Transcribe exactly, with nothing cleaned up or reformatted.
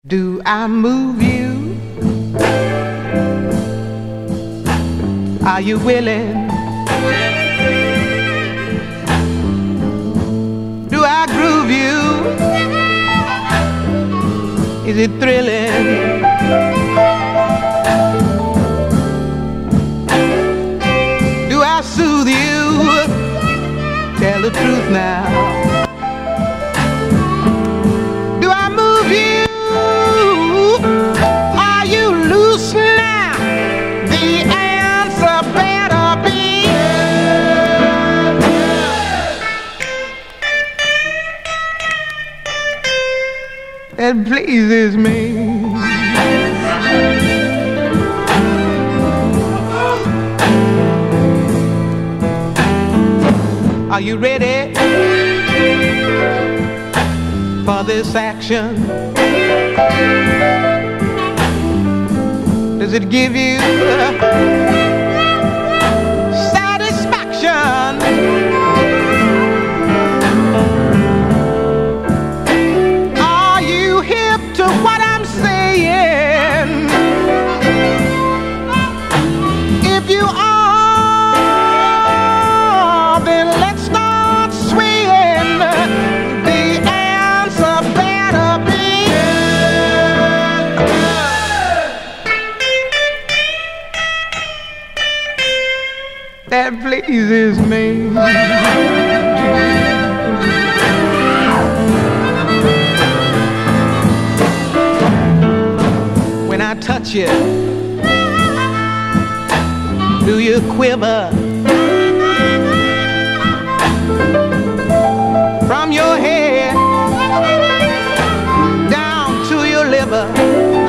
Do I move you? Are you willing? Do I groove you? Is it thrilling? Do I soothe you? Tell the truth now. That pleases me. Are you ready for this action? Does it give you satisfaction? To what I'm saying? If you are, then let's start swaying. The answer better be that pleases me. When I touch you, do you quiver? From your head down to your liver.